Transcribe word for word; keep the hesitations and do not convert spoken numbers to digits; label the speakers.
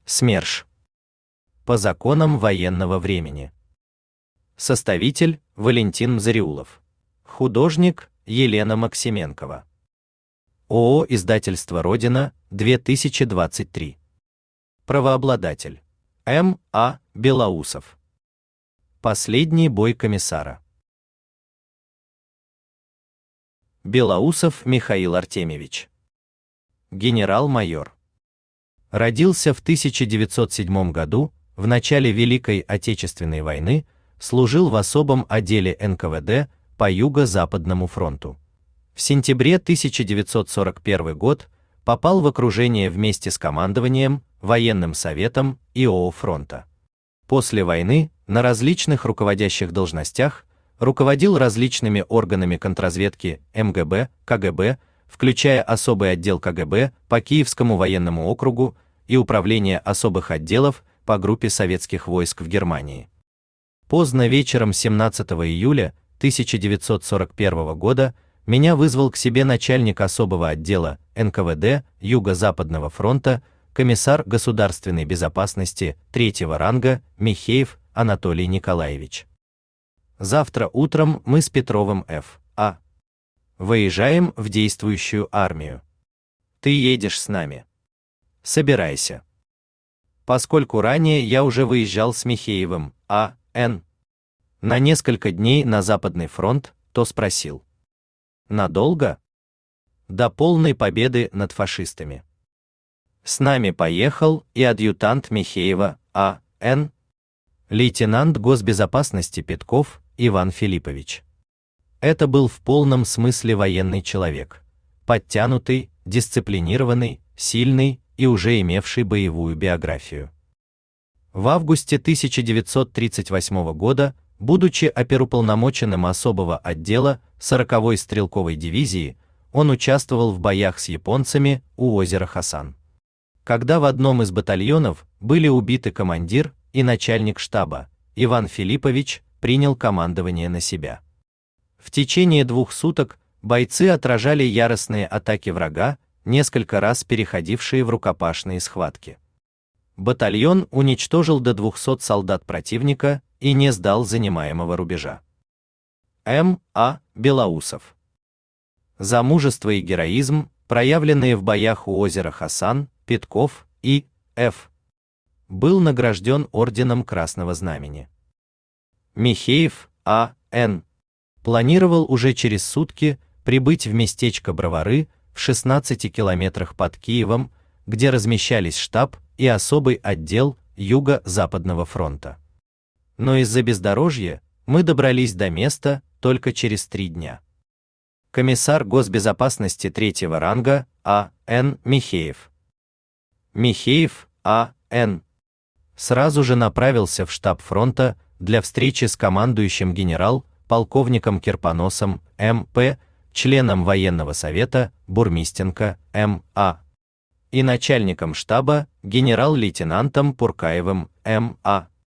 Speaker 1: СМЕРШ. По законам военного времени. Составитель Валентин Мзариулов. Художник Елена Максименкова. ООО «Издательство Родина», две тысячи двадцать три. Правообладатель М. А. Белоусов. Последний бой комиссара. Белоусов Михаил Артемьевич. Генерал-майор. Родился в тысяча девятьсот седьмом году, в начале Великой Отечественной войны, служил в особом отделе эн ка вэ дэ по Юго-Западному фронту. В сентябре тысяча девятьсот сорок первый год попал в окружение вместе с командованием, военным советом и о о фронта. После войны на различных руководящих должностях руководил различными органами контрразведки эм гэ бэ, ка гэ бэ, включая особый отдел ка гэ бэ по Киевскому военному округу и управление особых отделов по группе советских войск в Германии. Поздно вечером семнадцатого июля тысяча девятьсот сорок первого года меня вызвал к себе начальник особого отдела эн ка вэ дэ Юго-Западного фронта, комиссар государственной безопасности третьего ранга Михеев Анатолий Николаевич. Завтра утром мы с Петровым Ф. А. выезжаем в действующую армию. Ты едешь с нами. Собирайся. Поскольку ранее я уже выезжал с Михеевым А. Н. на несколько дней на Западный фронт, то спросил: надолго? До полной победы над фашистами. С нами поехал и адъютант Михеева А. Н. лейтенант госбезопасности Петков Иван Филиппович. Это был в полном смысле военный человек, подтянутый, дисциплинированный, сильный и уже имевший боевую биографию. В августе тысяча девятьсот тридцать восьмого года, будучи оперуполномоченным особого отдела сороковой стрелковой дивизии, он участвовал в боях с японцами у озера Хасан. Когда в одном из батальонов были убиты командир и начальник штаба, Иван Филиппович принял командование на себя. В течение двух суток бойцы отражали яростные атаки врага, несколько раз переходившие в рукопашные схватки. Батальон уничтожил до двухсот солдат противника и не сдал занимаемого рубежа. М. А. Белоусов. За мужество и героизм, проявленные в боях у озера Хасан, Петков И. Ф. был награжден орденом Красного Знамени. Михеев А. Н. планировал уже через сутки прибыть в местечко Бровары в шестнадцати километрах под Киевом, где размещались штаб и особый отдел Юго-Западного фронта. Но из-за бездорожья мы добрались до места только через три дня. Комиссар госбезопасности третьего ранга А. Н. Михеев. Михеев А. Н. сразу же направился в штаб фронта для встречи с командующим генерал-полковником Кирпоносом М П, членом военного совета Бурмистенко М А и начальником штаба генерал-лейтенантом Пуркаевым М А.